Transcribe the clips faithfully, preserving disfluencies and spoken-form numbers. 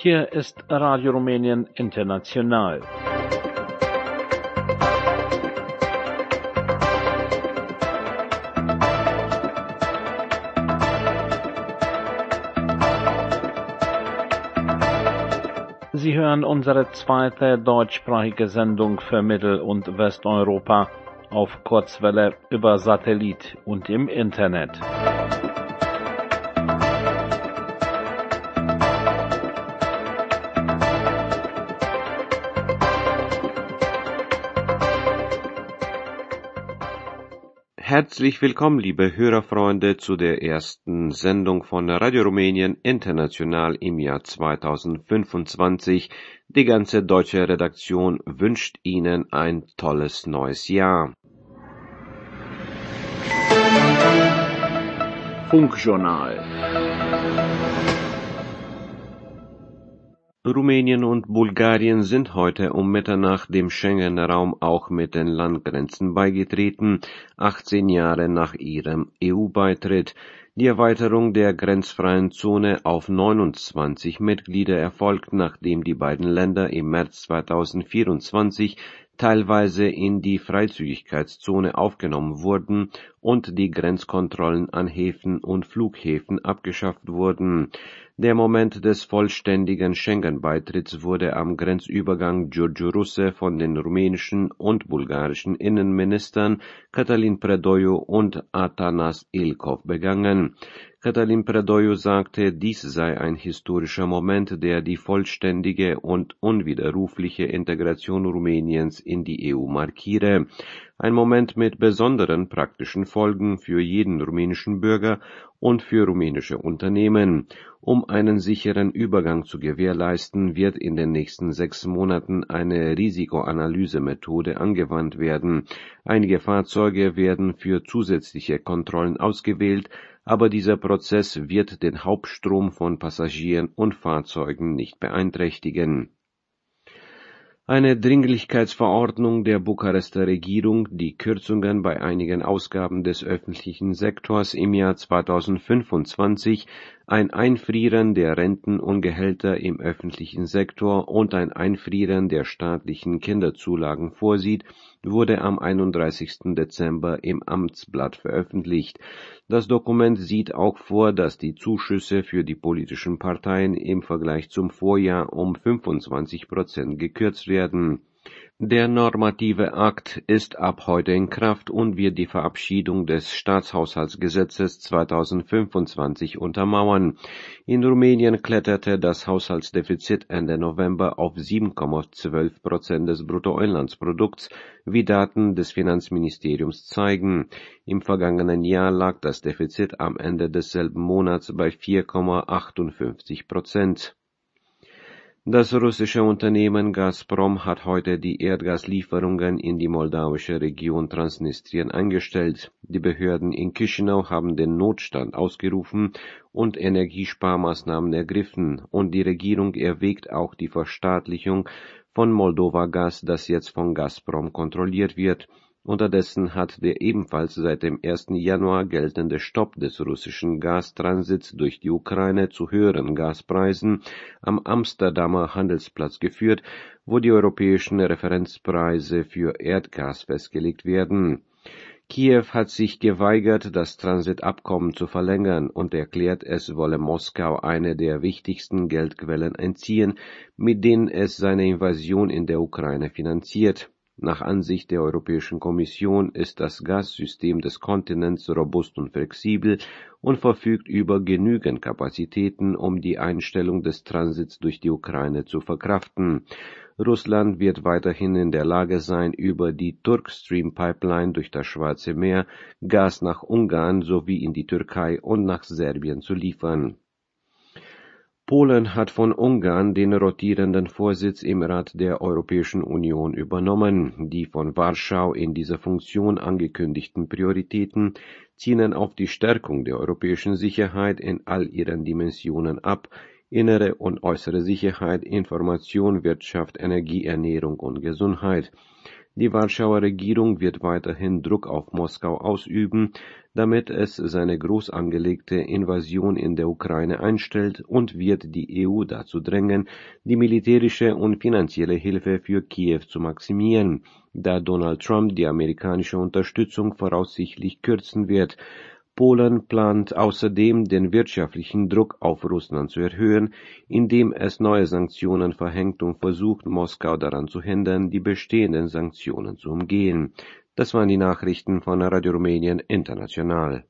Hier ist Radio Rumänien International. Sie hören unsere zweite deutschsprachige Sendung für Mittel- und Westeuropa auf Kurzwelle über Satellit und im Internet. Herzlich willkommen, liebe Hörerfreunde, zu der ersten Sendung von Radio Rumänien International im Jahr zweitausendfünfundzwanzig. Die ganze deutsche Redaktion wünscht Ihnen ein tolles neues Jahr. Funkjournal. Rumänien und Bulgarien sind heute um Mitternacht dem Schengen-Raum auch mit den Landgrenzen beigetreten, achtzehn Jahre nach ihrem E U-Beitritt. Die Erweiterung der grenzfreien Zone auf neunundzwanzig Mitglieder erfolgt, nachdem die beiden Länder im März zweitausendvierundzwanzig teilweise in die Freizügigkeitszone aufgenommen wurden und die Grenzkontrollen an Häfen und Flughäfen abgeschafft wurden. Der Moment des vollständigen Schengen-Beitritts wurde am Grenzübergang Giurgiu Russe von den rumänischen und bulgarischen Innenministern Cătălin Predoiu und Atanas Ilkov begangen. Cătălin Predoiu sagte, dies sei ein historischer Moment, der die vollständige und unwiderrufliche Integration Rumäniens in die E U markiere. Ein Moment mit besonderen praktischen Folgen für jeden rumänischen Bürger und für rumänische Unternehmen. Um einen sicheren Übergang zu gewährleisten, wird in den nächsten sechs Monaten eine Risikoanalysemethode angewandt werden. Einige Fahrzeuge werden für zusätzliche Kontrollen ausgewählt, aber dieser Prozess wird den Hauptstrom von Passagieren und Fahrzeugen nicht beeinträchtigen. Eine Dringlichkeitsverordnung der Bukarester Regierung, die Kürzungen bei einigen Ausgaben des öffentlichen Sektors im Jahr zweitausendfünfundzwanzig, ein Einfrieren der Renten und Gehälter im öffentlichen Sektor und ein Einfrieren der staatlichen Kinderzulagen vorsieht, wurde am einunddreißigsten Dezember im Amtsblatt veröffentlicht. Das Dokument sieht auch vor, dass die Zuschüsse für die politischen Parteien im Vergleich zum Vorjahr um fünfundzwanzig Prozent gekürzt werden. Der normative Akt ist ab heute in Kraft und wird die Verabschiedung des Staatshaushaltsgesetzes zweitausendfünfundzwanzig untermauern. In Rumänien kletterte das Haushaltsdefizit Ende November auf sieben Komma zwölf Prozent des Bruttoinlandsprodukts, wie Daten des Finanzministeriums zeigen. Im vergangenen Jahr lag das Defizit am Ende desselben Monats bei vier Komma achtundfünfzig Prozent. Das russische Unternehmen Gazprom hat heute die Erdgaslieferungen in die moldawische Region Transnistrien eingestellt. Die Behörden in Chișinău haben den Notstand ausgerufen und Energiesparmaßnahmen ergriffen, und die Regierung erwägt auch die Verstaatlichung von Moldova Gas, das jetzt von Gazprom kontrolliert wird. Unterdessen hat der ebenfalls seit dem ersten Januar geltende Stopp des russischen Gastransits durch die Ukraine zu höheren Gaspreisen am Amsterdamer Handelsplatz geführt, wo die europäischen Referenzpreise für Erdgas festgelegt werden. Kiew hat sich geweigert, das Transitabkommen zu verlängern, und erklärt, es wolle Moskau eine der wichtigsten Geldquellen entziehen, mit denen es seine Invasion in der Ukraine finanziert. Nach Ansicht der Europäischen Kommission ist das Gassystem des Kontinents robust und flexibel und verfügt über genügend Kapazitäten, um die Einstellung des Transits durch die Ukraine zu verkraften. Russland wird weiterhin in der Lage sein, über die Turkstream-Pipeline durch das Schwarze Meer Gas nach Ungarn sowie in die Türkei und nach Serbien zu liefern. Polen hat von Ungarn den rotierenden Vorsitz im Rat der Europäischen Union übernommen. Die von Warschau in dieser Funktion angekündigten Prioritäten zielen auf die Stärkung der europäischen Sicherheit in all ihren Dimensionen ab: innere und äußere Sicherheit, Information, Wirtschaft, Energie, Ernährung und Gesundheit. Die Warschauer Regierung wird weiterhin Druck auf Moskau ausüben, damit es seine groß angelegte Invasion in der Ukraine einstellt, und wird die E U dazu drängen, die militärische und finanzielle Hilfe für Kiew zu maximieren, da Donald Trump die amerikanische Unterstützung voraussichtlich kürzen wird. Polen plant außerdem, den wirtschaftlichen Druck auf Russland zu erhöhen, indem es neue Sanktionen verhängt und versucht, Moskau daran zu hindern, die bestehenden Sanktionen zu umgehen. Das waren die Nachrichten von Radio Rumänien International.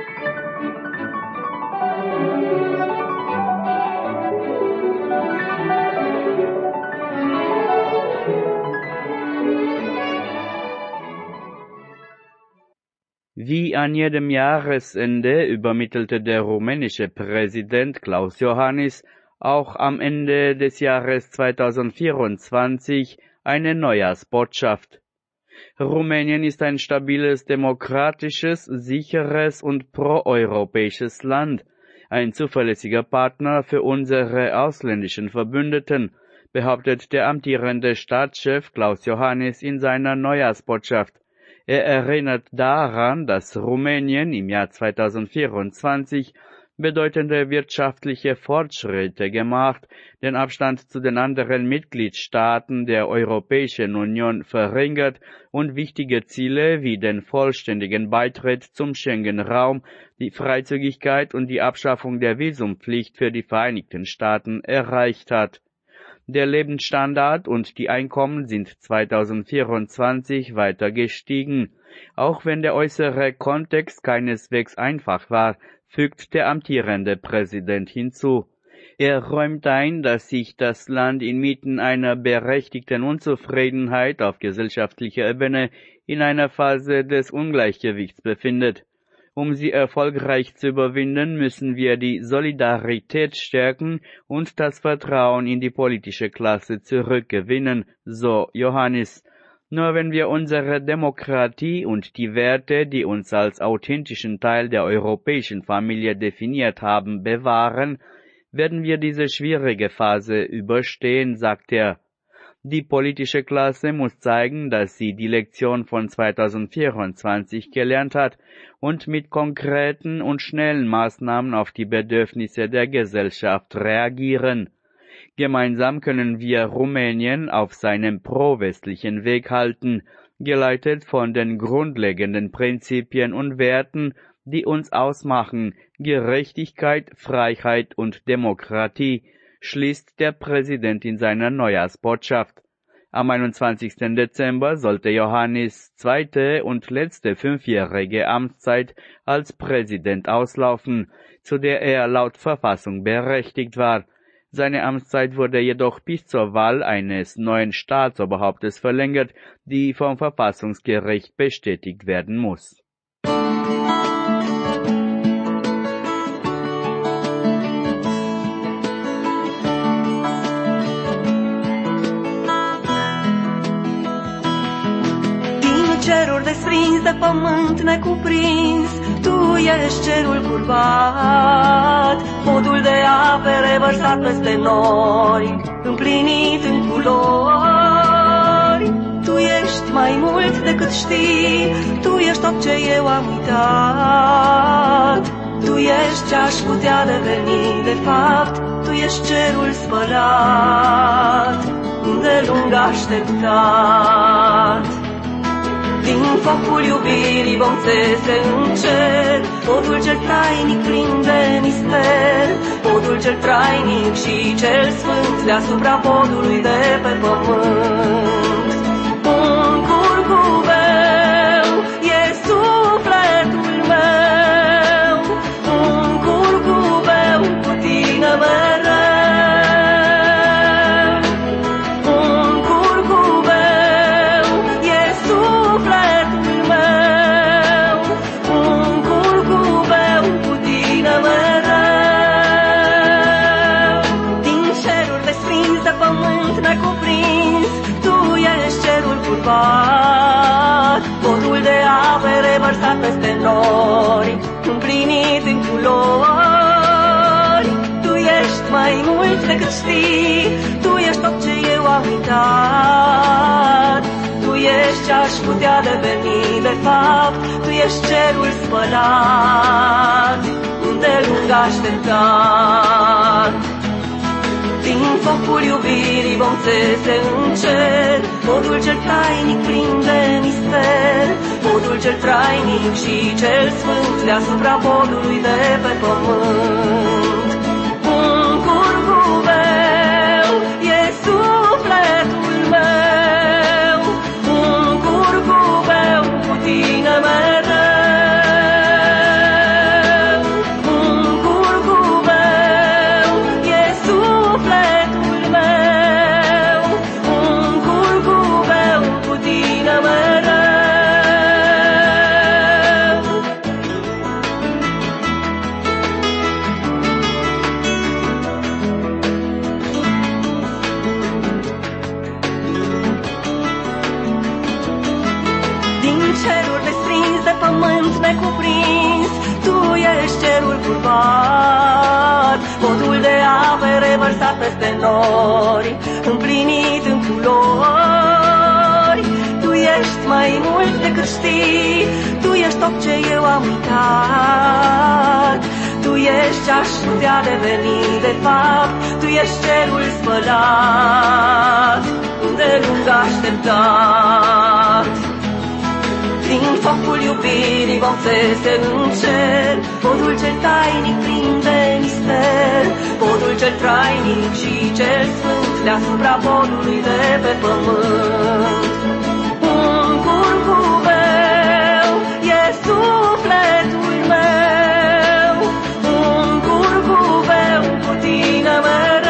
Wie an jedem Jahresende übermittelte der rumänische Präsident Klaus Iohannis auch am Ende des Jahres zweitausendvierundzwanzig eine Neujahrsbotschaft. Rumänien ist ein stabiles, demokratisches, sicheres und proeuropäisches Land, ein zuverlässiger Partner für unsere ausländischen Verbündeten, behauptet der amtierende Staatschef Klaus Iohannis in seiner Neujahrsbotschaft. Er erinnert daran, dass Rumänien im Jahr zweitausendvierundzwanzig bedeutende wirtschaftliche Fortschritte gemacht, den Abstand zu den anderen Mitgliedstaaten der Europäischen Union verringert und wichtige Ziele wie den vollständigen Beitritt zum Schengen-Raum, die Freizügigkeit und die Abschaffung der Visumpflicht für die Vereinigten Staaten erreicht hat. Der Lebensstandard und die Einkommen sind zweitausendvierundzwanzig weiter gestiegen. Auch wenn der äußere Kontext keineswegs einfach war, fügt der amtierende Präsident hinzu. Er räumt ein, dass sich das Land inmitten einer berechtigten Unzufriedenheit auf gesellschaftlicher Ebene in einer Phase des Ungleichgewichts befindet. Um sie erfolgreich zu überwinden, müssen wir die Solidarität stärken und das Vertrauen in die politische Klasse zurückgewinnen, so Iohannis. Nur wenn wir unsere Demokratie und die Werte, die uns als authentischen Teil der europäischen Familie definiert haben, bewahren, werden wir diese schwierige Phase überstehen, sagt er. Die politische Klasse muss zeigen, dass sie die Lektion von zweitausendvierundzwanzig gelernt hat und mit konkreten und schnellen Maßnahmen auf die Bedürfnisse der Gesellschaft reagieren. Gemeinsam können wir Rumänien auf seinem pro-westlichen Weg halten, geleitet von den grundlegenden Prinzipien und Werten, die uns ausmachen: Gerechtigkeit, Freiheit und Demokratie, schließt der Präsident in seiner Neujahrsbotschaft. Am einundzwanzigsten Dezember sollte Iohannis' zweite und letzte fünfjährige Amtszeit als Präsident auslaufen, zu der er laut Verfassung berechtigt war. Seine Amtszeit wurde jedoch bis zur Wahl eines neuen Staatsoberhauptes verlängert, die vom Verfassungsgericht bestätigt werden muss. Ceruri desprins de pământ necuprins, Tu ești cerul curvat, podul de ape revărsat peste nori, împlinit în culori. Tu ești mai mult decât știi, Tu ești tot ce eu am uitat. Tu ești ce-aș putea deveni de fapt, Tu ești cerul spălat, îndelung așteptat. Din focul iubirii vom țese în cer, podul cel tainic plin de mister, podul cel trainic și cel sfânt deasupra podului de pe pământ. Un curcubeu e sufletul meu, un curcubeu cu tine mereu. Podul de ape revărsat peste nori, împlinit în culori. Tu ești mai mult decât știi, Tu ești tot ce eu am uitat. Tu ești ce-aș putea deveni de fapt. Tu ești cerul spălat, îndelung așteptat. Din focul iubirii vom țese în cer, podul cel tainic plin de mister, podul cel trainic și cel sfânt deasupra podului de pe pământ. Un curcubeu e sufletul meu, un curcubeu cu tine mereu. Necuprins, tu ești cerul curvat, podul de apă revărsat peste nori, împlinit în culori. Tu ești mai mult decât știi, tu ești tot ce eu am uitat. Tu ești ce-aș putea deveni de fapt, tu ești cerul spălat, îndelung așteptat. Din focul iubirii vom țese în cer, podul cel tainic plin de mister, podul cel trainic și cel sfânt deasupra podului de pe pământ. Un curcubeu e sufletul meu, un curcubeu cu tine mereu.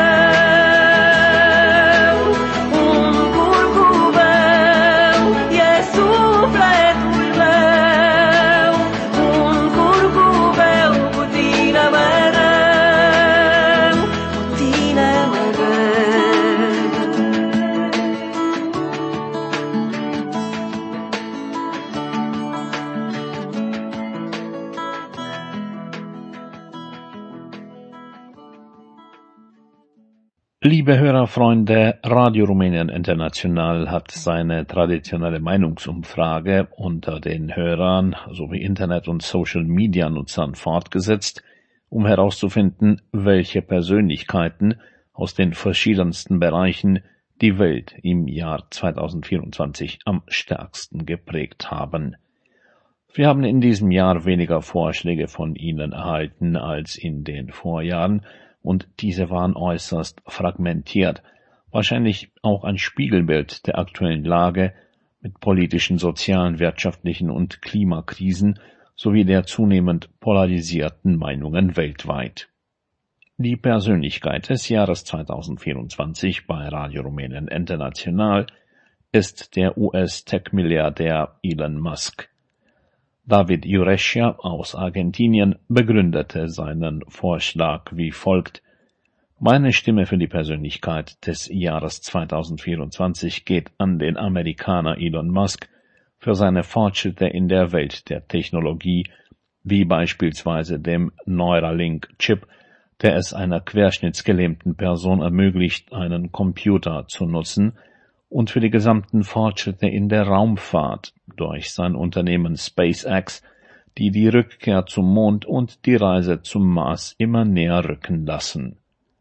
Liebe Hörerfreunde, Radio Rumänien International hat seine traditionelle Meinungsumfrage unter den Hörern sowie Internet- und Social-Media-Nutzern fortgesetzt, um herauszufinden, welche Persönlichkeiten aus den verschiedensten Bereichen die Welt im Jahr zweitausendvierundzwanzig am stärksten geprägt haben. Wir haben in diesem Jahr weniger Vorschläge von Ihnen erhalten als in den Vorjahren, und diese waren äußerst fragmentiert, wahrscheinlich auch ein Spiegelbild der aktuellen Lage mit politischen, sozialen, wirtschaftlichen und Klimakrisen sowie der zunehmend polarisierten Meinungen weltweit. Die Persönlichkeit des Jahres zweitausendvierundzwanzig bei Radio Rumänien International ist der U S-Tech-Milliardär Elon Musk. David Jurescia aus Argentinien begründete seinen Vorschlag wie folgt: Meine Stimme für die Persönlichkeit des Jahres zweitausendvierundzwanzig geht an den Amerikaner Elon Musk für seine Fortschritte in der Welt der Technologie, wie beispielsweise dem Neuralink-Chip, der es einer querschnittsgelähmten Person ermöglicht, einen Computer zu nutzen, und für die gesamten Fortschritte in der Raumfahrt durch sein Unternehmen SpaceX, die die Rückkehr zum Mond und die Reise zum Mars immer näher rücken lassen.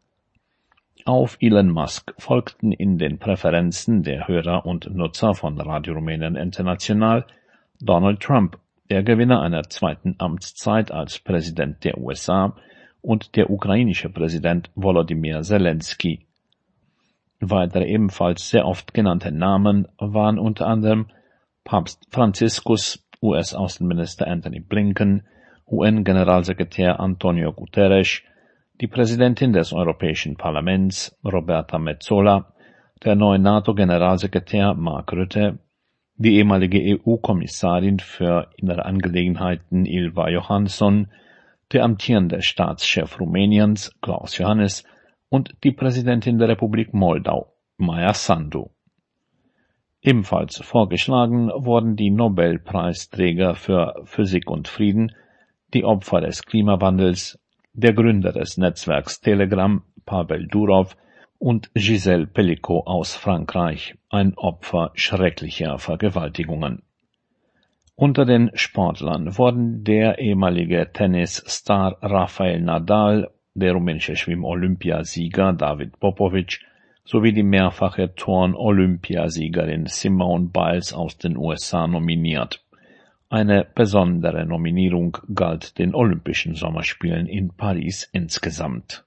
Auf Elon Musk folgten in den Präferenzen der Hörer und Nutzer von Radio Rumänien International Donald Trump, der Gewinner einer zweiten Amtszeit als Präsident der U S A, und der ukrainische Präsident Volodymyr Zelensky. Weitere ebenfalls sehr oft genannte Namen waren unter anderem Papst Franziskus, U S-Außenminister Antony Blinken, U N-Generalsekretär Antonio Guterres, die Präsidentin des Europäischen Parlaments Roberta Metsola, der neue NATO-Generalsekretär Mark Rutte, die ehemalige E U-Kommissarin für innere Angelegenheiten Ylva Johansson, der amtierende Staatschef Rumäniens Klaus Iohannis und die Präsidentin der Republik Moldau, Maia Sandu. Ebenfalls vorgeschlagen wurden die Nobelpreisträger für Physik und Frieden, die Opfer des Klimawandels, der Gründer des Netzwerks Telegram, Pavel Durov, und Gisèle Pelicot aus Frankreich, ein Opfer schrecklicher Vergewaltigungen. Unter den Sportlern wurden der ehemalige Tennisstar Rafael Nadal, der rumänische Schwimm-Olympiasieger David Popovic sowie die mehrfache Turn-Olympiasiegerin Simone Biles aus den U S A nominiert. Eine besondere Nominierung galt den Olympischen Sommerspielen in Paris insgesamt.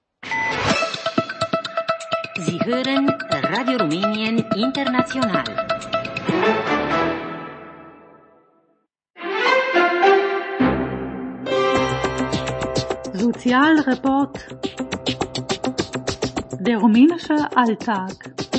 Sie hören Radio Rumänien International. Sozialreport. Der rumänische Alltag.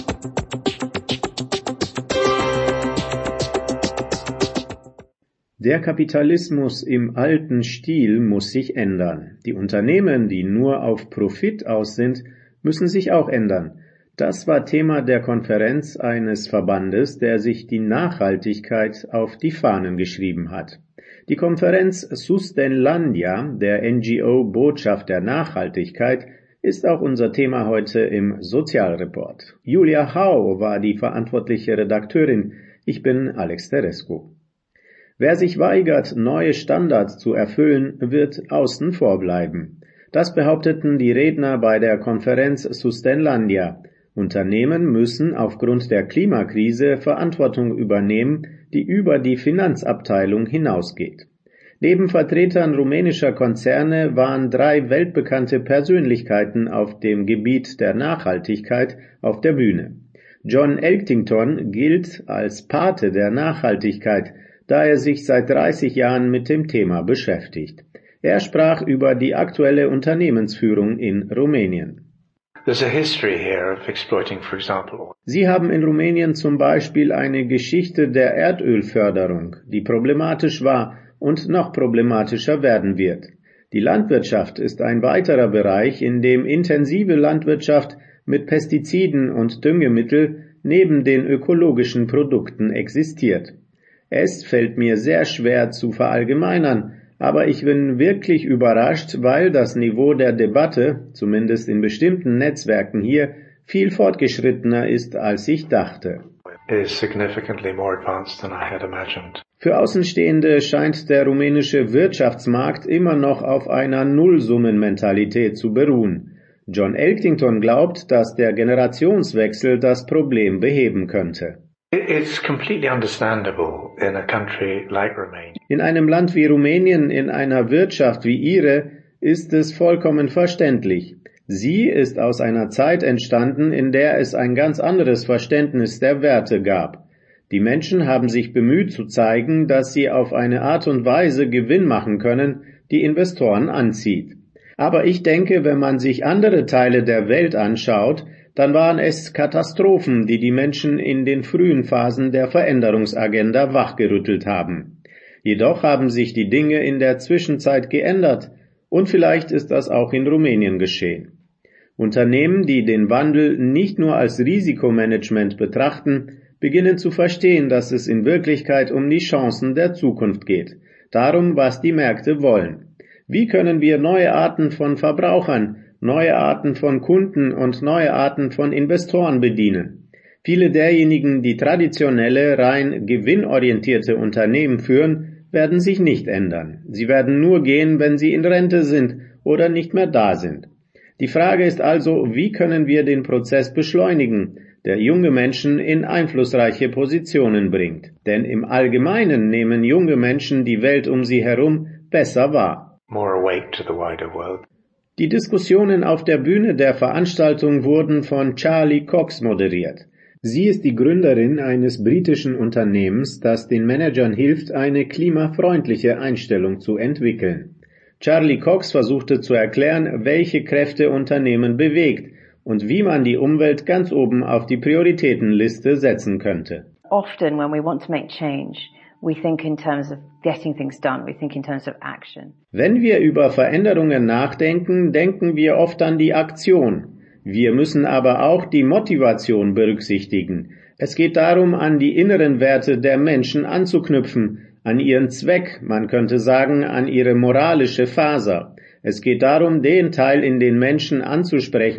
Der Kapitalismus im alten Stil muss sich ändern. Die Unternehmen, die nur auf Profit aus sind, müssen sich auch ändern. Das war Thema der Konferenz eines Verbandes, der sich die Nachhaltigkeit auf die Fahnen geschrieben hat. Die Konferenz Sustenlandia, der N G O Botschaft der Nachhaltigkeit, ist auch unser Thema heute im Sozialreport. Julia Hau war die verantwortliche Redakteurin. Ich bin Alex Terescu. Wer sich weigert, neue Standards zu erfüllen, wird außen vor bleiben. Das behaupteten die Redner bei der Konferenz Sustenlandia. Unternehmen müssen aufgrund der Klimakrise Verantwortung übernehmen, die über die Finanzabteilung hinausgeht. Neben Vertretern rumänischer Konzerne waren drei weltbekannte Persönlichkeiten auf dem Gebiet der Nachhaltigkeit auf der Bühne. John Elkington gilt als Pate der Nachhaltigkeit, da er sich seit dreißig Jahren mit dem Thema beschäftigt. Er sprach über die aktuelle Unternehmensführung in Rumänien. There's a history here of exploiting, for example, oil. Sie haben in Rumänien zum Beispiel eine Geschichte der Erdölförderung, die problematisch war und noch problematischer werden wird. Die Landwirtschaft ist ein weiterer Bereich, in dem intensive Landwirtschaft mit Pestiziden und Düngemittel neben den ökologischen Produkten existiert. Es fällt mir sehr schwer zu verallgemeinern, aber ich bin wirklich überrascht, weil das Niveau der Debatte, zumindest in bestimmten Netzwerken hier, viel fortgeschrittener ist, als ich dachte. Is significantly more advanced than I had imagined. Für Außenstehende scheint der rumänische Wirtschaftsmarkt immer noch auf einer Nullsummenmentalität zu beruhen. John Elkington glaubt, dass der Generationswechsel das Problem beheben könnte. It's completely understandable in a country like Romania. In einem Land wie Rumänien, in einer Wirtschaft wie Ihre, ist es vollkommen verständlich. Sie ist aus einer Zeit entstanden, in der es ein ganz anderes Verständnis der Werte gab. Die Menschen haben sich bemüht zu zeigen, dass sie auf eine Art und Weise Gewinn machen können, die Investoren anzieht. Aber ich denke, wenn man sich andere Teile der Welt anschaut, dann waren es Katastrophen, die die Menschen in den frühen Phasen der Veränderungsagenda wachgerüttelt haben. Jedoch haben sich die Dinge in der Zwischenzeit geändert, und vielleicht ist das auch in Rumänien geschehen. Unternehmen, die den Wandel nicht nur als Risikomanagement betrachten, beginnen zu verstehen, dass es in Wirklichkeit um die Chancen der Zukunft geht, darum, was die Märkte wollen. Wie können wir neue Arten von Verbrauchern, neue Arten von Kunden und neue Arten von Investoren bedienen? Viele derjenigen, die traditionelle, rein gewinnorientierte Unternehmen führen, werden sich nicht ändern. Sie werden nur gehen, wenn sie in Rente sind oder nicht mehr da sind. Die Frage ist also, wie können wir den Prozess beschleunigen, der junge Menschen in einflussreiche Positionen bringt? Denn im Allgemeinen nehmen junge Menschen die Welt um sie herum besser wahr. More awake to the wider world. Die Diskussionen auf der Bühne der Veranstaltung wurden von Charlie Cox moderiert. Sie ist die Gründerin eines britischen Unternehmens, das den Managern hilft, eine klimafreundliche Einstellung zu entwickeln. Charlie Cox versuchte zu erklären, welche Kräfte Unternehmen bewegt und wie man die Umwelt ganz oben auf die Prioritätenliste setzen könnte. Often when we want to make change, we think in terms of getting things done, we think in terms of action. Wenn wir über Veränderungen nachdenken, denken wir oft an die Aktion. Wir müssen aber auch die Motivation berücksichtigen. Es geht darum, an die inneren Werte der Menschen anzuknüpfen, an ihren Zweck, man könnte sagen, an ihre moralische Faser. Es geht darum, den Teil in den Menschen anzusprechen,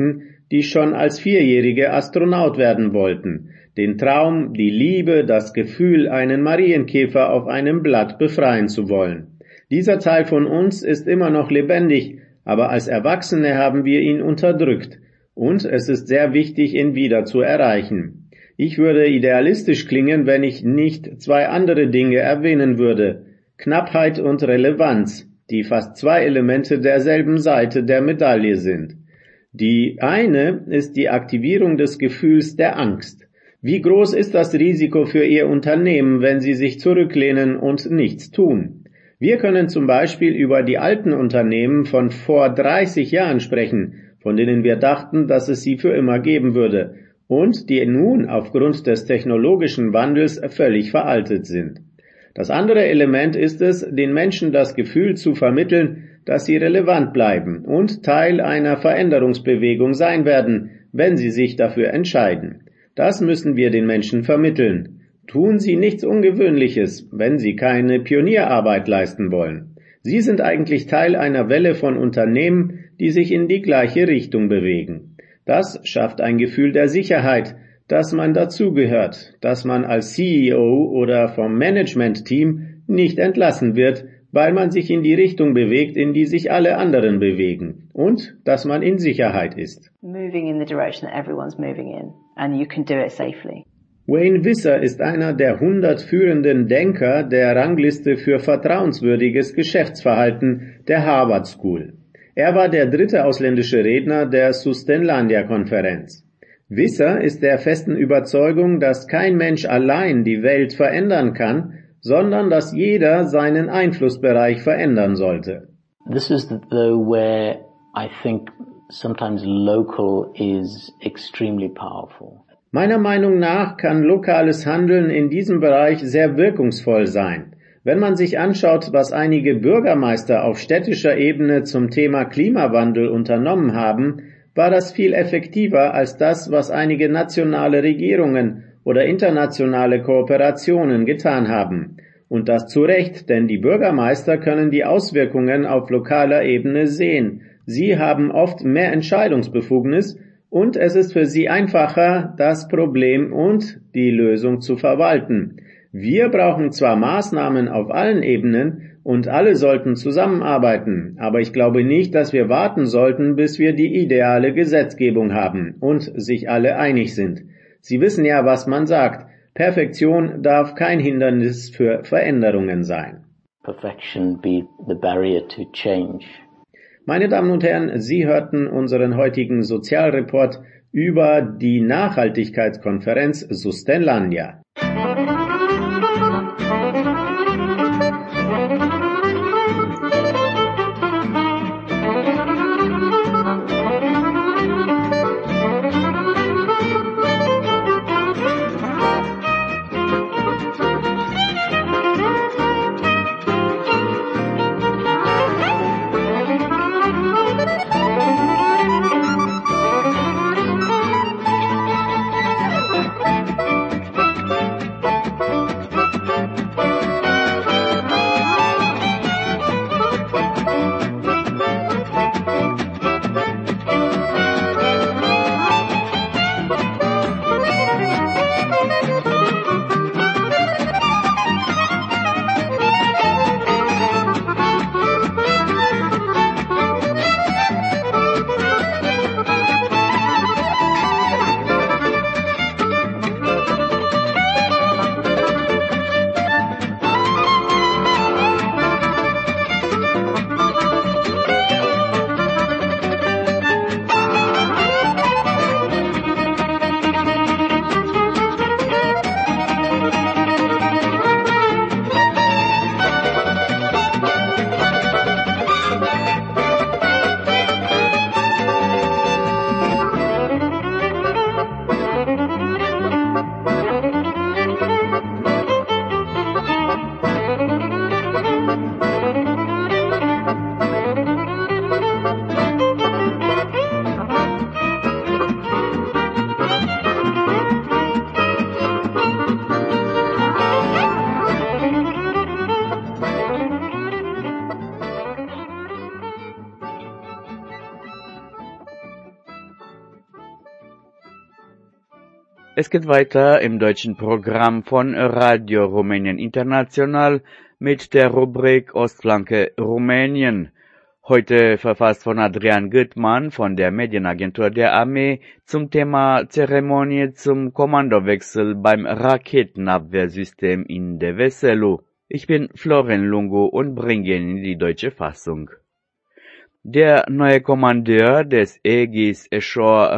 die schon als Vierjährige Astronaut werden wollten, den Traum, die Liebe, das Gefühl, einen Marienkäfer auf einem Blatt befreien zu wollen. Dieser Teil von uns ist immer noch lebendig, aber als Erwachsene haben wir ihn unterdrückt, und es ist sehr wichtig, ihn wieder zu erreichen. Ich würde idealistisch klingen, wenn ich nicht zwei andere Dinge erwähnen würde: Knappheit und Relevanz, die fast zwei Elemente derselben Seite der Medaille sind. Die eine ist die Aktivierung des Gefühls der Angst. Wie groß ist das Risiko für Ihr Unternehmen, wenn Sie sich zurücklehnen und nichts tun? Wir können zum Beispiel über die alten Unternehmen von vor dreißig Jahren sprechen, von denen wir dachten, dass es sie für immer geben würde, und die nun aufgrund des technologischen Wandels völlig veraltet sind. Das andere Element ist es, den Menschen das Gefühl zu vermitteln, dass sie relevant bleiben und Teil einer Veränderungsbewegung sein werden, wenn sie sich dafür entscheiden. Das müssen wir den Menschen vermitteln. Tun Sie nichts Ungewöhnliches, wenn Sie keine Pionierarbeit leisten wollen. Sie sind eigentlich Teil einer Welle von Unternehmen, die sich in die gleiche Richtung bewegen. Das schafft ein Gefühl der Sicherheit, dass man dazugehört, dass man als C E O oder vom Management-Team nicht entlassen wird, weil man sich in die Richtung bewegt, in die sich alle anderen bewegen, und dass man in Sicherheit ist. Moving in the direction that everyone's moving in, and you can do it safely. Wayne Visser ist einer der hundert führenden Denker der Rangliste für vertrauenswürdiges Geschäftsverhalten der Harvard School. Er war der dritte ausländische Redner der Sustenlandia-Konferenz. Visser ist der festen Überzeugung, dass kein Mensch allein die Welt verändern kann, sondern dass jeder seinen Einflussbereich verändern sollte. This is though where I think sometimes local is extremely powerful. Meiner Meinung nach kann lokales Handeln in diesem Bereich sehr wirkungsvoll sein. Wenn man sich anschaut, was einige Bürgermeister auf städtischer Ebene zum Thema Klimawandel unternommen haben, war das viel effektiver als das, was einige nationale Regierungen oder internationale Kooperationen getan haben. Und das zu Recht, denn die Bürgermeister können die Auswirkungen auf lokaler Ebene sehen. Sie haben oft mehr Entscheidungsbefugnis, und es ist für sie einfacher, das Problem und die Lösung zu verwalten. Wir brauchen zwar Maßnahmen auf allen Ebenen und alle sollten zusammenarbeiten, aber ich glaube nicht, dass wir warten sollten, bis wir die ideale Gesetzgebung haben und sich alle einig sind. Sie wissen ja, was man sagt. Perfektion darf kein Hindernis für Veränderungen sein. Perfection be the barrier to change. Meine Damen und Herren, Sie hörten unseren heutigen Sozialreport über die Nachhaltigkeitskonferenz Sustenlandia. Es geht weiter im deutschen Programm von Radio Rumänien International mit der Rubrik Ostflanke Rumänien. Heute verfasst von Adrian Göttmann von der Medienagentur der Armee zum Thema Zeremonie zum Kommandowechsel beim Raketenabwehrsystem in Deveselu. Ich bin Florian Lungu und bringe Ihnen die deutsche Fassung. Der neue Kommandeur des Aegis Ashore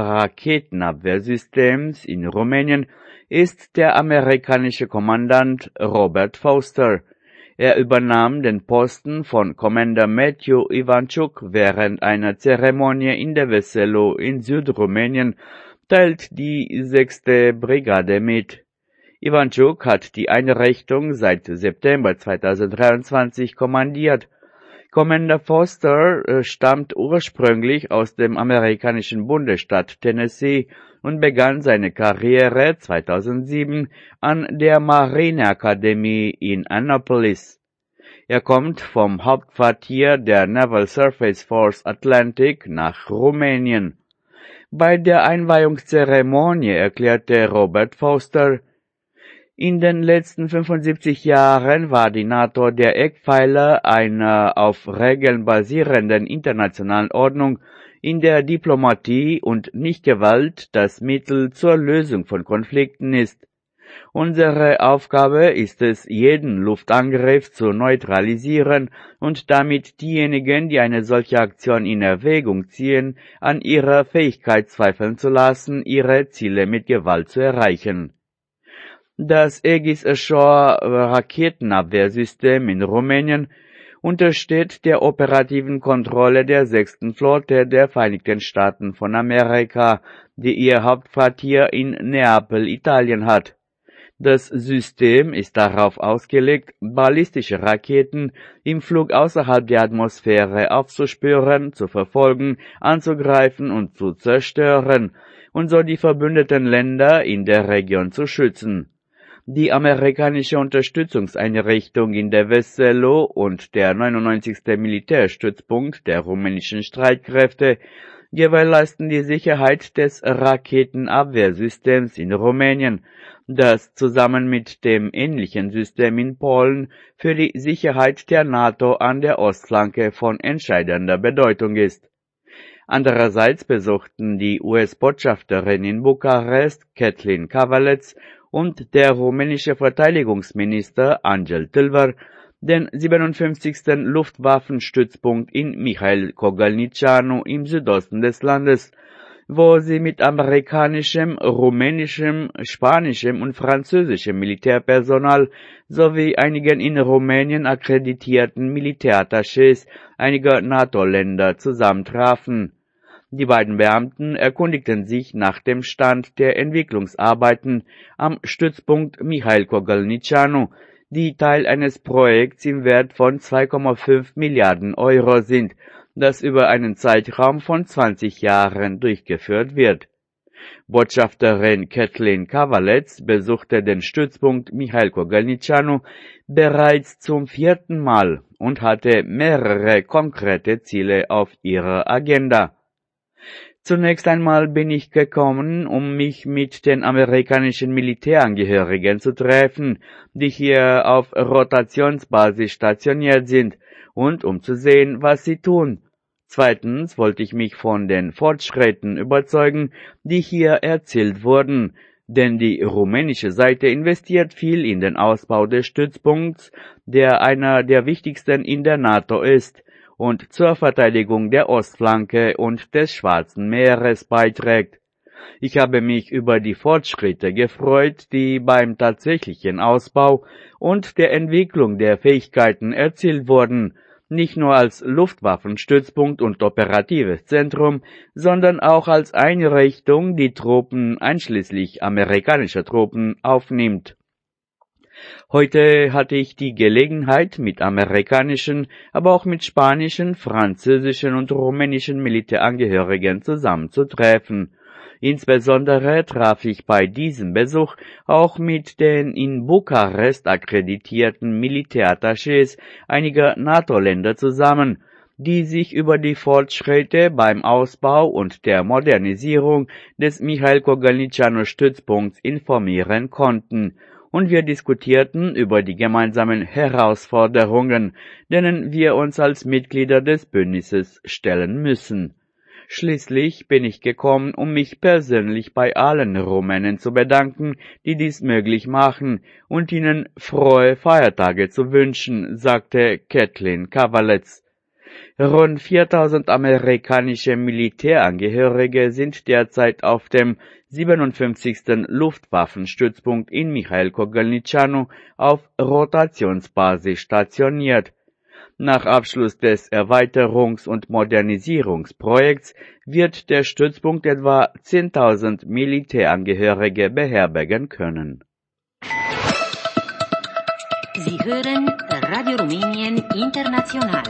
Raketenabwehrsystems in Rumänien ist der amerikanische Kommandant Robert Foster. Er übernahm den Posten von Commander Matthew Ivanchuk während einer Zeremonie in Deveselu in Südrumänien, teilt die sechste Brigade mit. Ivanchuk hat die Einrichtung seit September zweitausenddreiundzwanzig kommandiert. Commander Foster äh, stammt ursprünglich aus dem amerikanischen Bundesstaat Tennessee und begann seine Karriere zweitausendsieben an der Marineakademie in Annapolis. Er kommt vom Hauptquartier der Naval Surface Force Atlantic nach Rumänien. Bei der Einweihungszeremonie erklärte Robert Foster: In den letzten fünfundsiebzig Jahren war die NATO der Eckpfeiler einer auf Regeln basierenden internationalen Ordnung, in der Diplomatie und Nichtgewalt das Mittel zur Lösung von Konflikten ist. Unsere Aufgabe ist es, jeden Luftangriff zu neutralisieren und damit diejenigen, die eine solche Aktion in Erwägung ziehen, an ihrer Fähigkeit zweifeln zu lassen, ihre Ziele mit Gewalt zu erreichen. Das Aegis Ashore Raketenabwehrsystem in Rumänien untersteht der operativen Kontrolle der sechsten Flotte der Vereinigten Staaten von Amerika, die ihr Hauptquartier in Neapel, Italien hat. Das System ist darauf ausgelegt, ballistische Raketen im Flug außerhalb der Atmosphäre aufzuspüren, zu verfolgen, anzugreifen und zu zerstören und so die verbündeten Länder in der Region zu schützen. Die amerikanische Unterstützungseinrichtung in Deveselu und der neunundneunzigste Militärstützpunkt der rumänischen Streitkräfte gewährleisten die Sicherheit des Raketenabwehrsystems in Rumänien, das zusammen mit dem ähnlichen System in Polen für die Sicherheit der NATO an der Ostflanke von entscheidender Bedeutung ist. Andererseits besuchten die U S-Botschafterin in Bukarest, Kathleen Kavalec, und der rumänische Verteidigungsminister Angel Tilver den siebenundfünfzigsten Luftwaffenstützpunkt in Mihail Cogălnicianu im Südosten des Landes, wo sie mit amerikanischem, rumänischem, spanischem und französischem Militärpersonal sowie einigen in Rumänien akkreditierten Militärattachés einiger NATO-Länder zusammentrafen. Die beiden Beamten erkundigten sich nach dem Stand der Entwicklungsarbeiten am Stützpunkt Mihail Cogălnicianu, die Teil eines Projekts im Wert von zwei Komma fünf Milliarden Euro sind, das über einen Zeitraum von zwanzig Jahren durchgeführt wird. Botschafterin Kathleen Kavalec besuchte den Stützpunkt Mihail Cogălnicianu bereits zum vierten Mal und hatte mehrere konkrete Ziele auf ihrer Agenda. Zunächst einmal bin ich gekommen, um mich mit den amerikanischen Militärangehörigen zu treffen, die hier auf Rotationsbasis stationiert sind, und um zu sehen, was sie tun. Zweitens wollte ich mich von den Fortschritten überzeugen, die hier erzielt wurden, denn die rumänische Seite investiert viel in den Ausbau des Stützpunkts, der einer der wichtigsten in der NATO ist, und zur Verteidigung der Ostflanke und des Schwarzen Meeres beiträgt. Ich habe mich über die Fortschritte gefreut, die beim tatsächlichen Ausbau und der Entwicklung der Fähigkeiten erzielt wurden, nicht nur als Luftwaffenstützpunkt und operatives Zentrum, sondern auch als Einrichtung, die Truppen, einschließlich amerikanischer Truppen, aufnimmt. Heute hatte ich die Gelegenheit, mit amerikanischen, aber auch mit spanischen, französischen und rumänischen Militärangehörigen zusammenzutreffen. Insbesondere traf ich bei diesem Besuch auch mit den in Bukarest akkreditierten Militärattachés einiger NATO-Länder zusammen, die sich über die Fortschritte beim Ausbau und der Modernisierung des Michail Kogalniceanu-Stützpunkts informieren konnten, und wir diskutierten über die gemeinsamen Herausforderungen, denen wir uns als Mitglieder des Bündnisses stellen müssen. Schließlich bin ich gekommen, um mich persönlich bei allen Rumänen zu bedanken, die dies möglich machen, und ihnen frohe Feiertage zu wünschen, sagte Kathleen Kavalec. Rund viertausend amerikanische Militärangehörige sind derzeit auf dem siebenundfünfzigsten Luftwaffenstützpunkt in Michail Kogalniceanu auf Rotationsbasis stationiert. Nach Abschluss des Erweiterungs- und Modernisierungsprojekts wird der Stützpunkt etwa zehntausend Militärangehörige beherbergen können. Sie hören Radio Rumänien International.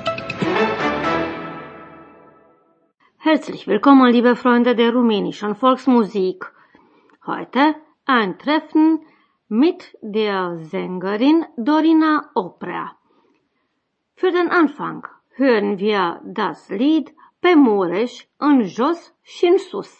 Herzlich willkommen, liebe Freunde der rumänischen Volksmusik. Heute ein Treffen mit der Sängerin Dorina Oprea. Für den Anfang hören wir das Lied Pe Mureș în jos și în sus.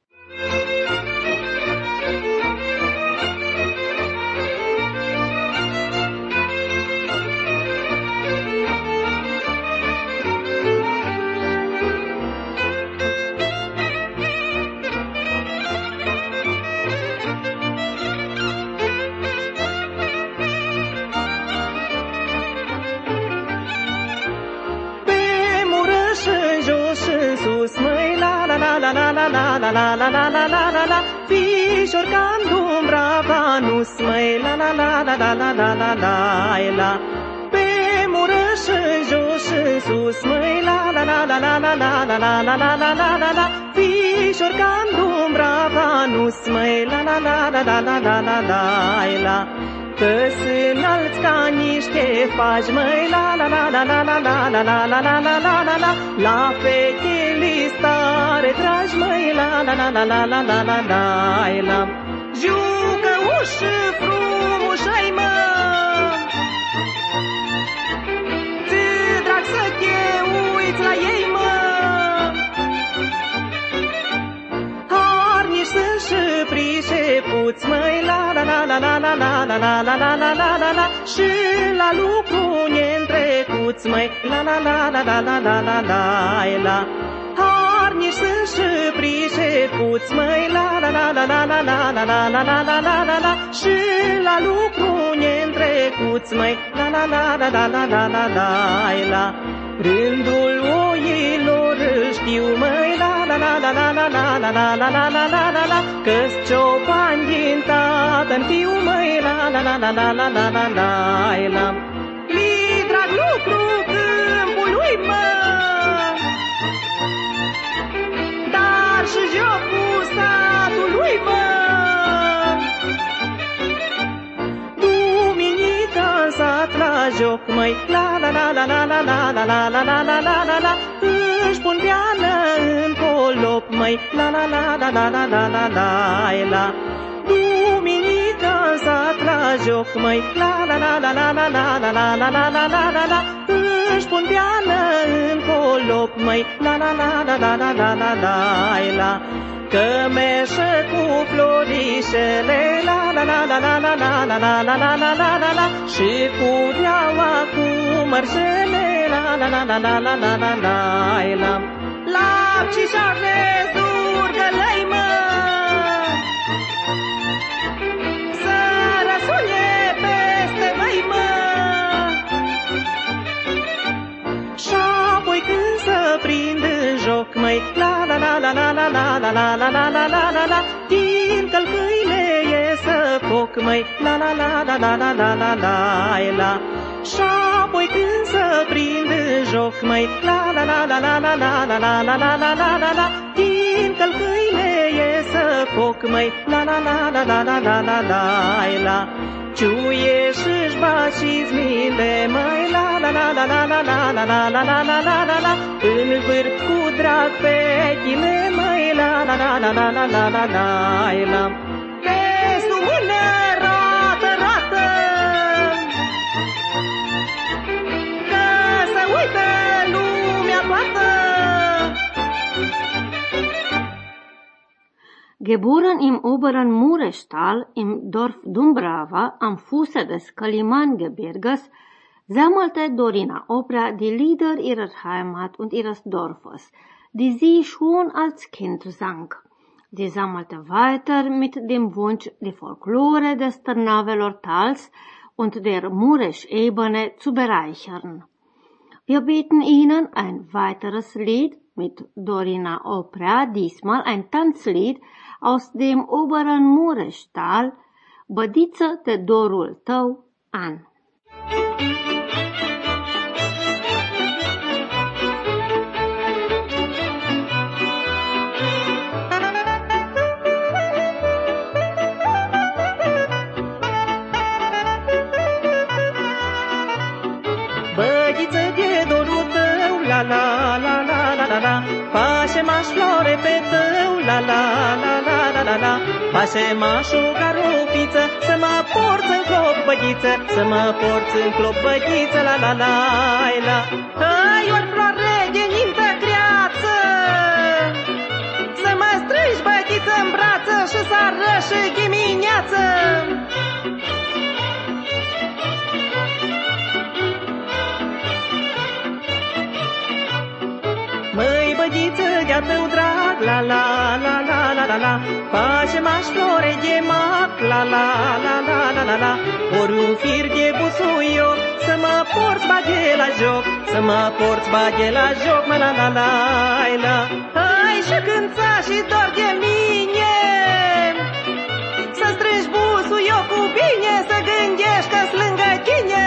La la la la la la la la, fișor ca umbra vanus, măi la la la la la la la la la la. Pe murăș în jos în sus, măi la la la la la la la la la la la la la la la. Fișor ca umbra vanus, măi la la la la la la la la la la. Că-s înalți ca niște faci, măi la la la la la la la la la la la la la la la. La fetele stare tragi, măi la la la la la la la la la la. Jucă ușă frumușai, mă, ți drag să te uiți la ei, mă. Harnici să-și pricepuți, măi la la la la la la la la la la la la la la. Și la lucru ne-ntrecuți, măi la la la la la la la la la la. Harnici să-și pricepuți, măi la la la la la la la la la la la la la la la. Și la lucru ne-ntrecuți, măi la la la la la la la la la la. Rândul oilor știu, măi la la la la la la la la la la la la la la la. Că-s ciopan din tată-n fiu, măi la la la la la la la la la la. Li drag lucru câmpului, mă, dar și jocul statului, mă. Duminică în sat la joc, măi la la la la la la la la la la la la la la la. Își pun piană în colop, măi la la la la la la la la la la. Duminică în sat la joc, măi la la la la la la la la la la la la la la la. Își pun piană în colop, măi la la la la la la la la la la. Cămeșă cu florișele la la la la la la la la la la la la la la. Și cu deaua cu mărșele la la la la la la la la la la. Lapcișoare zurgă-lăi, mă, să răsune peste măi, mă. Și-apoi când să prind în joc, măi la la la la la la la la la la la la la la la. Din călcâile iesă foc, măi la la la la la la la la la la. Și-apoi când să prind în joc, măi la la la la la la la la la la la la la la. Din călcâile iesă foc, măi la la la la la la la la la la. Ciuie și-și baci zmile, măi la la la la la la la la la la la la la la la. Învârt cu drag fetile, măi la la la la la la la la la la. Pe sub mână roată, roată, că să uită lumea. Geboren im oberen Mureschtal im Dorf Dumbrava am Fuße des Kalimangebirges sammelte Dorina Oprea die Lieder ihrer Heimat und ihres Dorfes, die sie schon als Kind sang. Sie sammelte weiter mit dem Wunsch, die Folklore des Trnavelor-Tals und der Muresch-Ebene zu bereichern. Wir bieten Ihnen ein weiteres Lied mit Dorina Oprea, diesmal ein Tanzlied aus dem oberen Mureschtal, Bădiță de dorul tău, an. Bădiță de dorul tău, la la la la la la la, pașe-maș floare pe tău, la la la la la la la, pașe-maș o garopiță, să mă porți în clop, bădiță, să mă porți în clop, bădiță, la la la la. Hai, ori floare de nintă greață, să mă strângi, bădiță, în brață și să arăși dimineață. Măi, bădiță de-a tău drag, la la la la la la la, pașe-maș flore de mac, la la la la la la la, ori un fir de busuioc, să mă porți baghe la joc, să mă porți baghe la joc, mă la la la la. Hai și cânța și dor de mine, să strângi busuiocul bine, să gândești că-s lângă tine.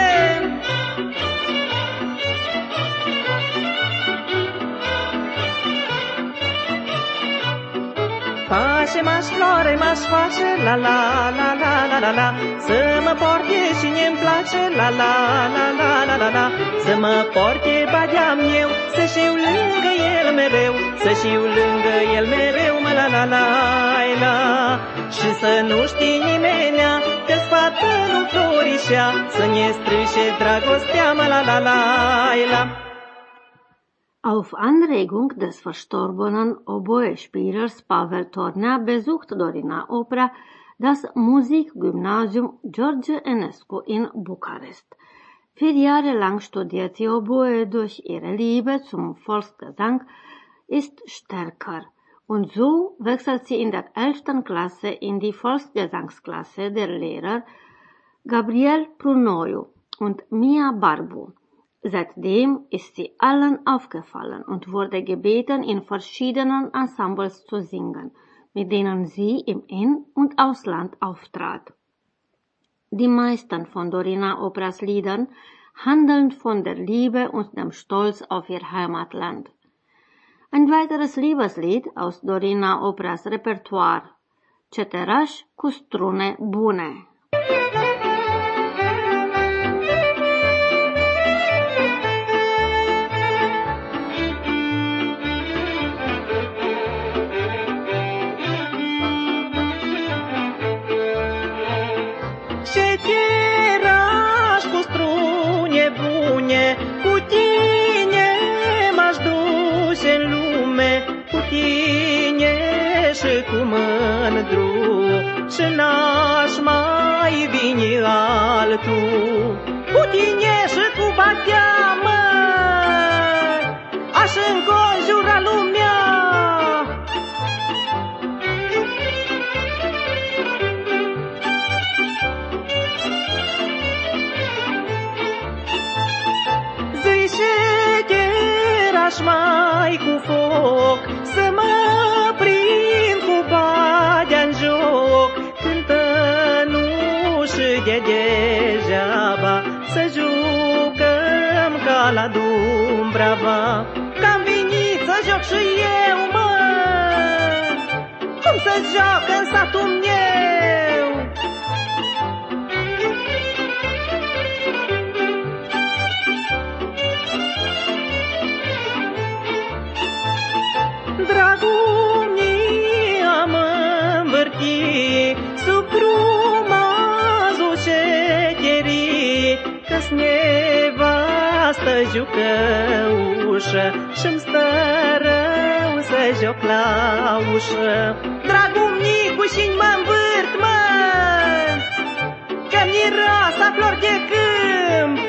Pașe-maș floare m-aș face, la la la la la la la, să mă porte și ne-mi place, la la la la la la la, să mă porte badeam eu, să știu lângă el mereu, să știu lângă el mereu, mă la la la la. Și să nu știi nimenea că-s fată nu florișea, să ne strâșe dragostea, mă la la la la. Auf Anregung des verstorbenen Oboe-Spielers Pavel Tornea besucht Dorina Oprea das Musikgymnasium George Enescu in Bukarest. Vier Jahre lang studiert sie Oboe, durch ihre Liebe zum Volksgesang ist stärker. Und so wechselt sie in der elften Klasse in die Volksgesangsklasse der Lehrer Gabriel Prunoiu und Mia Barbu. Seitdem ist sie allen aufgefallen und wurde gebeten, in verschiedenen Ensembles zu singen, mit denen sie im In- und Ausland auftrat. Die meisten von Dorina Opreas Liedern handeln von der Liebe und dem Stolz auf ihr Heimatland. Ein weiteres Liebeslied aus Dorina Opreas Repertoire, Ceteraș cu strune bune. Ceteraș cu strune bune, cu tine m-aș duce în lume, cu tine și cu mândru, și n-aș mai veni altul. Cu tine și cu bateamă, aș înconjura lumea. Ceteraș mai cu foc, să mă prind cu badea-n joc, cântă nu și de degeaba, să jucăm ca la Dumbrava. Că-am venit să joc și eu, mă, cum să joc în satul meu. Dragul meu am învârtit sub grumazul ceterii, că-s nevastă jucăușă și-mi stă rău să joc la ușă. Dragul mnicu și-n mă învârt, mă, că miroasa flor de câmp.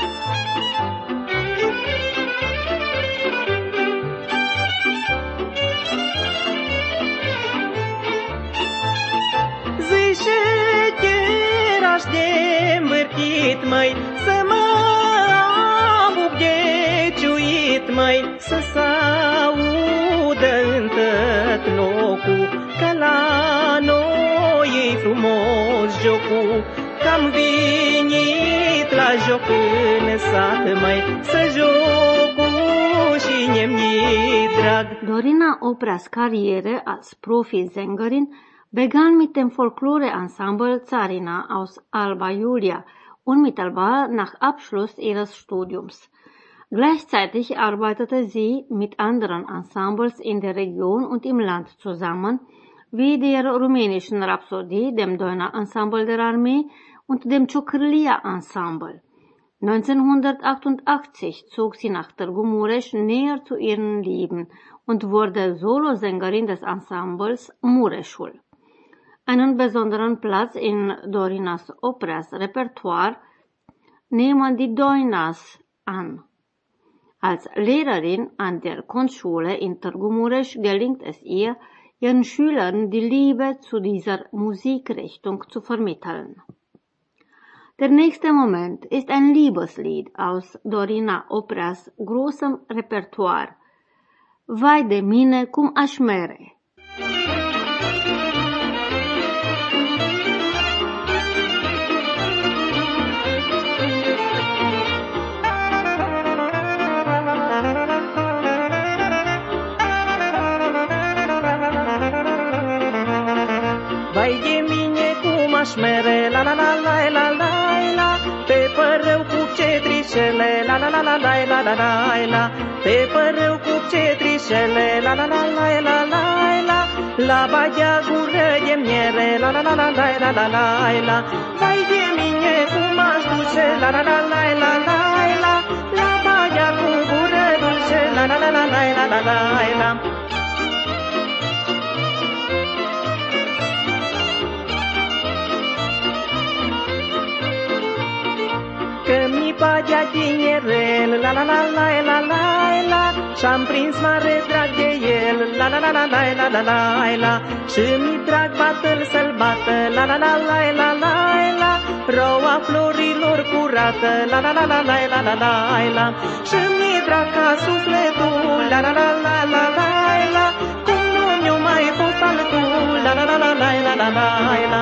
Zice cheraș de învârtit, măi, să mă apuc de ciuit, măi, să s-audă în tot locul, că la noi e frumos jocul, că-am venit la joc în sat, măi, să jocul și ne-mi drag. Dorina Opreas Karriere als Profi-Sängerin begann mit dem Folklore-Ensemble Zarina aus Alba Iulia, unmittelbar nach Abschluss ihres Studiums. Gleichzeitig arbeitete sie mit anderen Ensembles in der Region und im Land zusammen, wie der rumänischen Rhapsodie, dem Doina Ensemble der Armee und dem Ciocârlia Ensemble. neunzehnhundertachtundachtzig zog sie nach Târgu Mureș näher zu ihren Lieben und wurde Solosängerin des Ensembles Mureșul. Einen besonderen Platz in Dorinas Opreas Repertoire nehmen die Doinas an. Als Lehrerin an der Kunstschule in Târgu Mureș gelingt es ihr, ihren Schülern die Liebe zu dieser Musikrichtung zu vermitteln. Der nächste Moment ist ein Liebeslied aus Dorina Opreas großem Repertoire. Vai de mine cum aș mere. Vai de mine cum aș mere, la la la la la la la, pe părău cu cetrișele, la la la la la la la la la, pe părău cu cetrișele, la la la la la la la, la bagea gură de miere, la la la la la la la la la, vai de mine cum aș duce, la la la la la la la, la bagea cu gură dulce, la la la la la la la la la. Că mi bagea tinerel, la la la la la la la, și-am prins mare drag de el, la la la la la la la la la, și mi drag bată-l să-l bată, la la la la la la la, roa florilor curată, la la la la la la la la la, și mi drag ca sufletul, la la la la la la la, cum nu mi-o mai fost altul, la la la la la la la la la.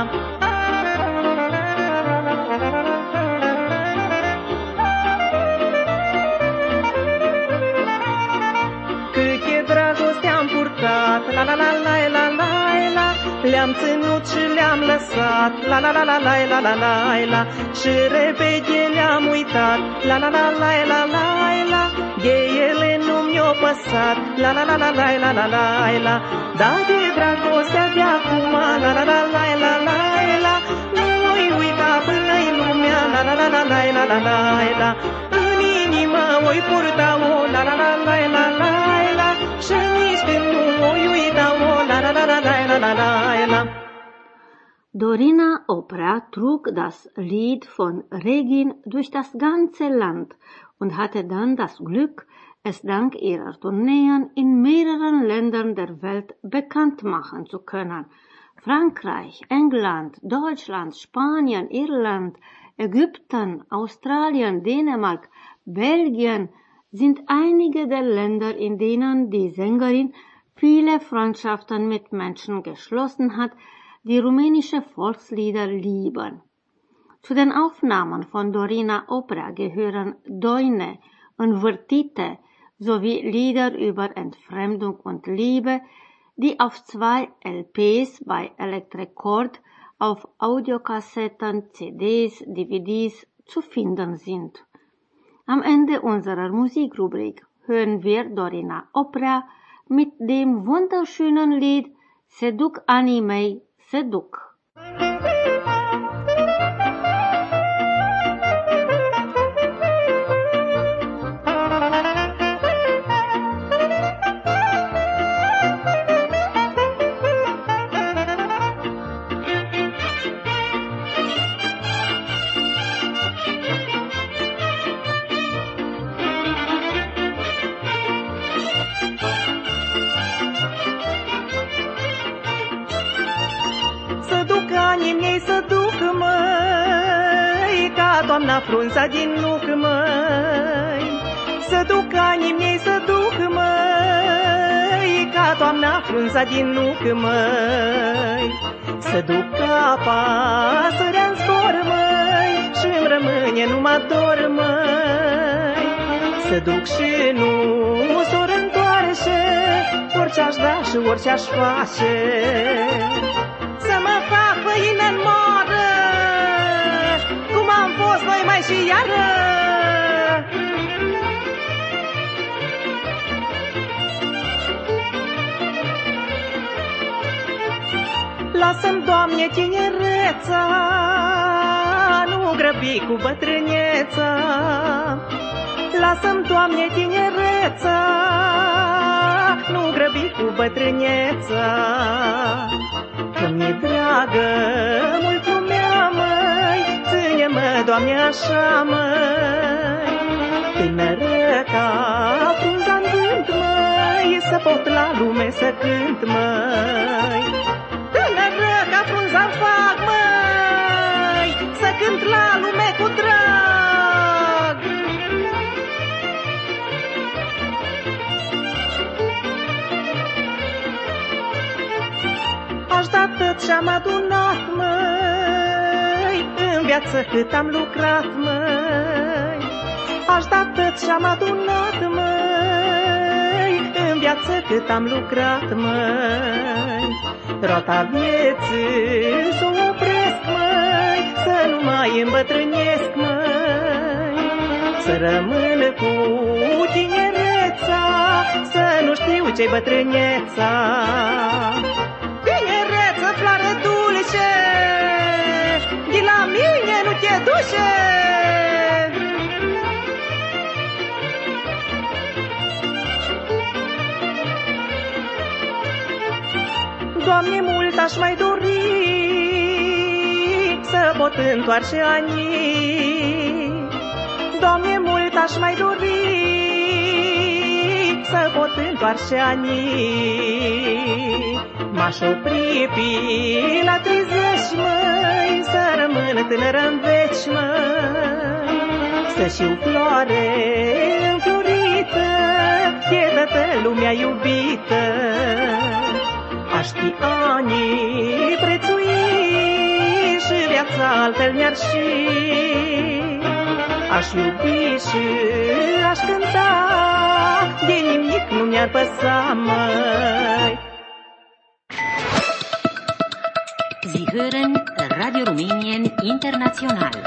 La la la la la la la, le-am ținut și le-am lăsat, la la la la la la la la la, și repede le-am uitat, la la la la la la la, de ele nu mi-o păsat, la la la la la la la la la, dar de dragostea de acum, la la la la la la la, nu voi uita până-i lumea, la la la la la la la la la, în inimă voi purta-o, la la la la la la la, și nici când nu voi uita-o, la la la la la la la la. Dorina Oprea trug das Lied von Regin durch das ganze Land und hatte dann das Glück, es dank ihrer Tourneen in mehreren Ländern der Welt bekannt machen zu können. Frankreich, England, Deutschland, Spanien, Irland, Ägypten, Australien, Dänemark, Belgien sind einige der Länder, in denen die Sängerin viele Freundschaften mit Menschen geschlossen hat, die rumänische Volkslieder lieben. Zu den Aufnahmen von Dorina Oprea gehören Doine, Învârtite sowie Lieder über Entfremdung und Liebe, die auf zwei L Ps bei Electrecord, auf Audiokassetten, C Ds, D V Ds zu finden sind. Am Ende unserer Musikrubrik hören wir Dorina Oprea mit dem wunderschönen Lied Seduc anii mei, seduc. toamna frunza din nuc, măi, să duc anii mei, să duc, măi, ca toamna frunza din nuc, măi, să duc ca pasărea în zbor, măi, și-mi rămâne numai dor, măi, să duc și nu s-or întoarce, orice-aș da și orice-aș face, să mă fac făină-n moară, cum am fost noi mai și iară. Lasă-mi, Doamne, tinereța, nu grăbi cu bătrâneța. Lasă-mi, Doamne, tinereța, nu grăbi cu bătrâneța. Că mi-e dragă mult lumea, măi, ține-mă, Doamne, așa, măi, tânără ca frunza-n vânt, măi, să pot la lume să cânt, măi. Tânără ca frunza-n fac, măi, să cânt la lume cu drag. Aș da tot ce-am adunat, măi, în viață cât am lucrat, măi. Aș da tot ce-am adunat, măi, în viață cât am lucrat, măi. Roata vieții s-o opresc, măi, să nu mai îmbătrânesc, măi. Să rămân cu tinereța, să nu știu ce-i bătrâneța. Tinereță, floare dulce, de la mine nu te duce. Doamne, mult aș mai dori să pot întoarce anii. Doamne, mult aș mai dori să pot întoarce anii. M-aș opri pe la treizeci, măi, să rămân tânără-n veci, măi, să știu floare înflorită, de toată lumea iubită. Aș ști anii prețui și viața altfel mi-ar și. Aș iubi și aș cânta, de nimic nu mi-ar păsa, măi. Sie hören Radio Rumänien International.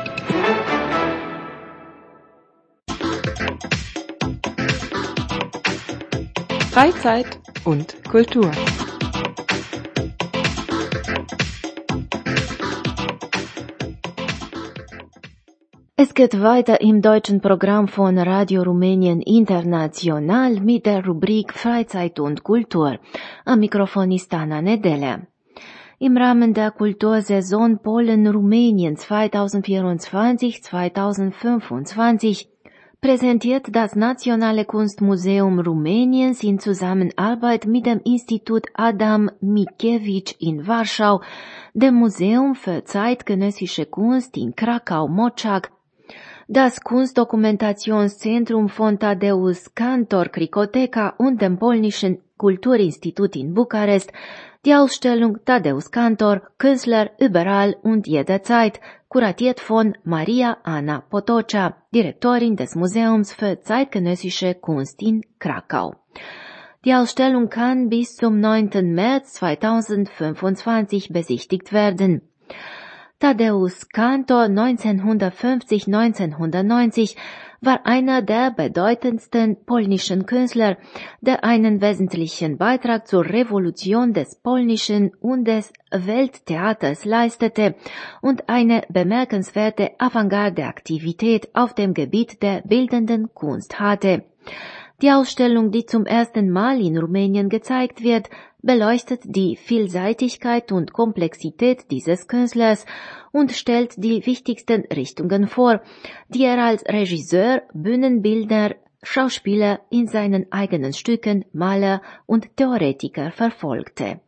Freizeit und Kultur. Es geht weiter im deutschen Programm von Radio Rumänien International mit der Rubrik Freizeit und Kultur. Am Mikrofon ist Anna Nedele. Im Rahmen der Kultursaison Polen-Rumänien zweitausendvierundzwanzig zweitausendfünfundzwanzig präsentiert das Nationale Kunstmuseum Rumäniens in Zusammenarbeit mit dem Institut Adam Mickiewicz in Warschau, dem Museum für zeitgenössische Kunst in Krakau-Moczak, das Kunstdokumentationszentrum von Tadeusz Kantor Krikotheka und dem Polnischen Kulturinstitut in Bukarest, die Ausstellung Tadeusz Kantor, Künstler überall und jederzeit, kuratiert von Maria Anna Potocza, Direktorin des Museums für zeitgenössische Kunst in Krakau. Die Ausstellung kann bis zum neunten März zweitausendfünfundzwanzig besichtigt werden. Tadeusz Kantor neunzehnhundertfünfzig bis neunzehnhundertneunzig war einer der bedeutendsten polnischen Künstler, der einen wesentlichen Beitrag zur Revolution des polnischen und des Welttheaters leistete und eine bemerkenswerte Avantgarde-Aktivität auf dem Gebiet der bildenden Kunst hatte. Die Ausstellung, die zum ersten Mal in Rumänien gezeigt wird, beleuchtet die Vielseitigkeit und Komplexität dieses Künstlers und stellt die wichtigsten Richtungen vor, die er als Regisseur, Bühnenbildner, Schauspieler in seinen eigenen Stücken, Maler und Theoretiker verfolgte.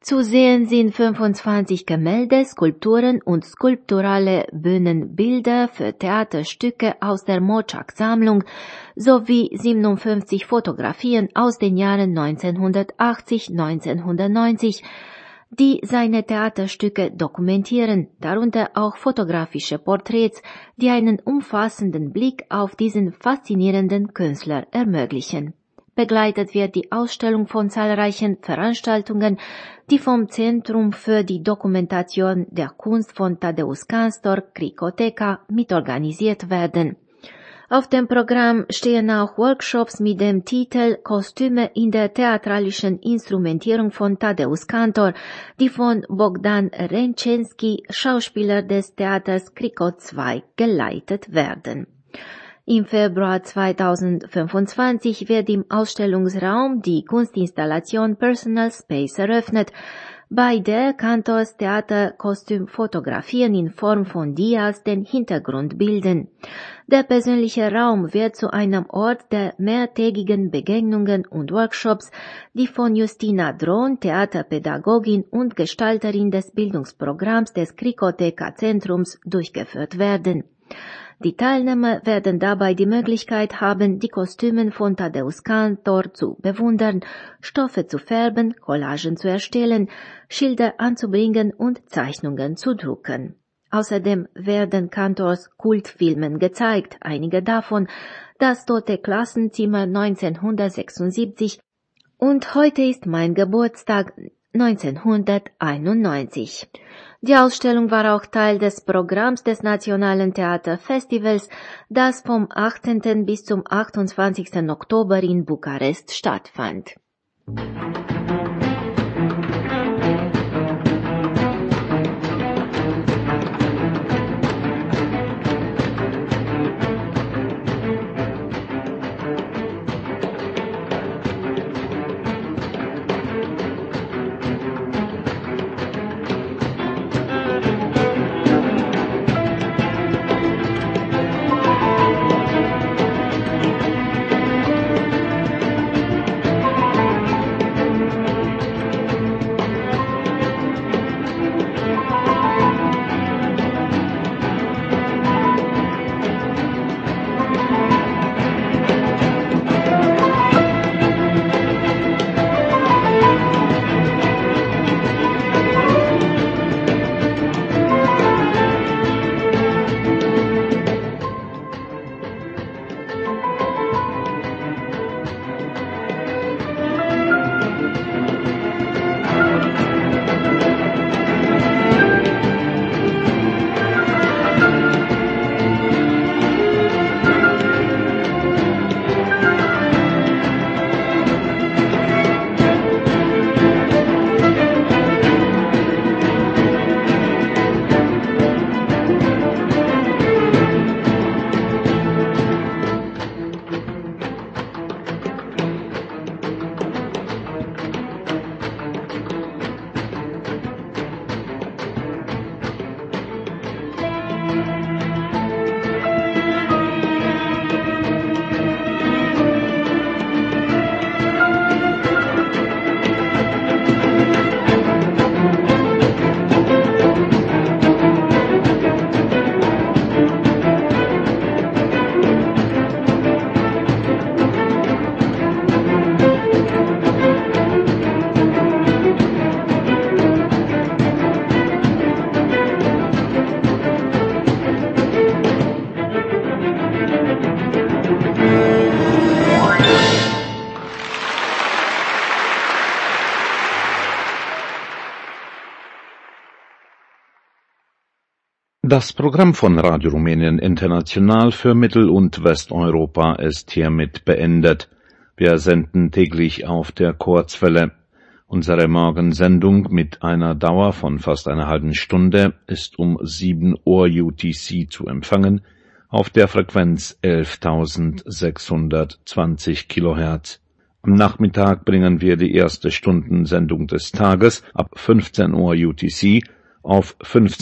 Zu sehen sind fünfundzwanzig Gemälde, Skulpturen und skulpturale Bühnenbilder für Theaterstücke aus der Moczak-Sammlung sowie siebenundfünfzig Fotografien aus den Jahren neunzehnhundertachtzig bis neunzehnhundertneunzig, die seine Theaterstücke dokumentieren, darunter auch fotografische Porträts, die einen umfassenden Blick auf diesen faszinierenden Künstler ermöglichen. Begleitet wird die Ausstellung von zahlreichen Veranstaltungen, die vom Zentrum für die Dokumentation der Kunst von Tadeusz Kantor, Krikoteka, mitorganisiert werden. Auf dem Programm stehen auch Workshops mit dem Titel Kostüme in der theatralischen Instrumentierung von Tadeusz Kantor, die von Bogdan Ręczewski, Schauspieler des Theaters Krikot zwei, geleitet werden. Im Februar zweitausendfünfundzwanzig wird im Ausstellungsraum die Kunstinstallation Personal Space eröffnet, bei der Kantors Theaterkostümfotografien in Form von Dias den Hintergrund bilden. Der persönliche Raum wird zu einem Ort der mehrtägigen Begegnungen und Workshops, die von Justina Drohn, Theaterpädagogin und Gestalterin des Bildungsprogramms des Krikoteka-Zentrums, durchgeführt werden. Die Teilnehmer werden dabei die Möglichkeit haben, die Kostüme von Tadeusz Kantor zu bewundern, Stoffe zu färben, Collagen zu erstellen, Schilder anzubringen und Zeichnungen zu drucken. Außerdem werden Kantors Kultfilmen gezeigt, einige davon Das tote Klassenzimmer neunzehnhundertsechsundsiebzig und Heute ist mein Geburtstag neunzehnhunderteinundneunzig. Die Ausstellung war auch Teil des Programms des Nationalen Theaterfestivals, das vom achtzehnten bis zum achtundzwanzigsten Oktober in Bukarest stattfand. Das Programm von Radio Rumänien International für Mittel- und Westeuropa ist hiermit beendet. Wir senden täglich auf der Kurzwelle. Unsere Morgensendung mit einer Dauer von fast einer halben Stunde ist um sieben Uhr U T C zu empfangen auf der Frequenz elftausendsechshundertzwanzig Kilohertz. Am Nachmittag bringen wir die erste Stundensendung des Tages ab fünfzehn Uhr U T C auf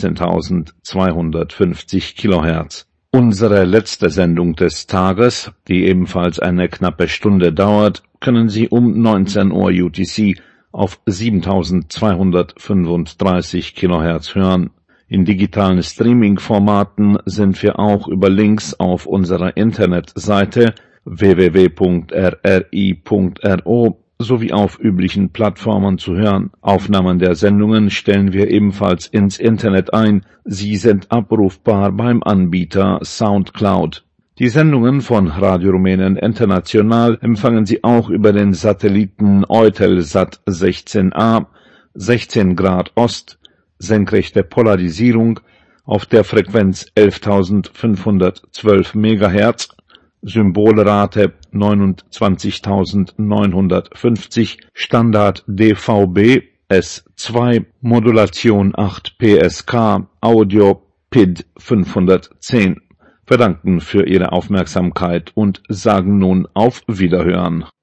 fünfzehntausendzweihundertfünfzig Kilohertz. Unsere letzte Sendung des Tages, die ebenfalls eine knappe Stunde dauert, können Sie um neunzehn Uhr U T C auf siebentausendzweihundertfünfunddreißig Kilohertz hören. In digitalen Streaming-Formaten sind wir auch über Links auf unserer Internetseite w w w punkt r r i punkt r o sowie auf üblichen Plattformen zu hören. Aufnahmen der Sendungen stellen wir ebenfalls ins Internet ein. Sie sind abrufbar beim Anbieter Soundcloud. Die Sendungen von Radio Rumänien International empfangen Sie auch über den Satelliten Eutelsat sechzehn A, sechzehn Grad Ost, senkrechte Polarisierung auf der Frequenz elftausendfünfhundertzwölf Megahertz, Symbolrate neunundzwanzigtausendneunhundertfünfzig, Standard D V B S zwei, Modulation acht P S K, Audio P I D fünfhundertzehn. Wir danken für Ihre Aufmerksamkeit und sagen nun auf Wiederhören.